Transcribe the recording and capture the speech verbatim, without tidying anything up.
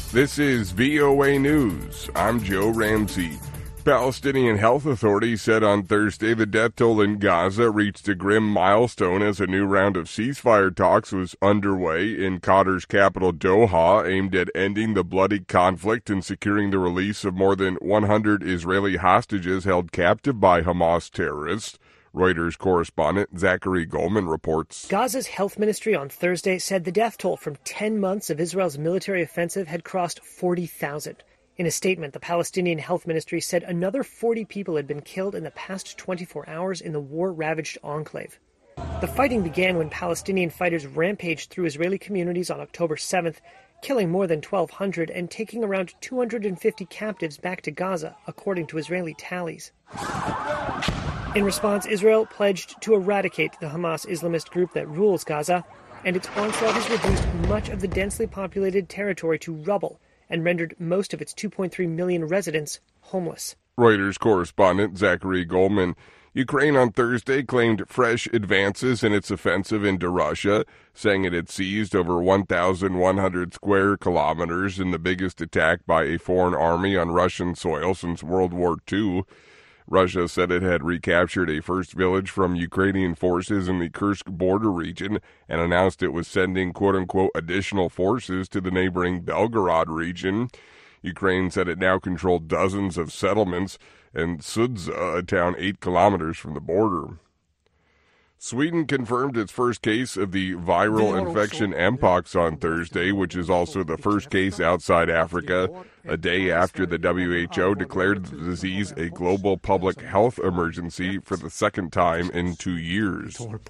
This is V O A News. I'm Joe Ramsey. Palestinian health authorities said on Thursday the death toll in Gaza reached a grim milestone as a new round of ceasefire talks was underway in Qatar's capital Doha, aimed at ending the bloody conflict and securing the release of more than one hundred Israeli hostages held captive by Hamas terrorists. Reuters correspondent Zachary Goldman reports. Gaza's health ministry on Thursday said the death toll from ten months of Israel's military offensive had crossed forty thousand. In a statement, the Palestinian health ministry said another forty people had been killed in the past twenty-four hours in the war-ravaged enclave. The fighting began when Palestinian fighters rampaged through Israeli communities on October seventh, killing more than twelve hundred and taking around two hundred fifty captives back to Gaza, according to Israeli tallies. In response, Israel pledged to eradicate the Hamas Islamist group that rules Gaza, and its onslaught has reduced much of the densely populated territory to rubble and rendered most of its two point three million residents homeless. Reuters correspondent Zachary Goldman. Ukraine on Thursday claimed fresh advances in its offensive into Russia, saying it had seized over one thousand one hundred square kilometers in the biggest attack by a foreign army on Russian soil since World War Two. Russia said it had recaptured a first village from Ukrainian forces in the Kursk border region and announced it was sending quote-unquote additional forces to the neighboring Belgorod region. Ukraine said it now controlled dozens of settlements in Sudza, a town eight kilometers from the border. Sweden confirmed its first case of the viral infection Mpox on Thursday, which is also the first case outside Africa, a day after the W H O declared the disease a global public health emergency for the second time in two years.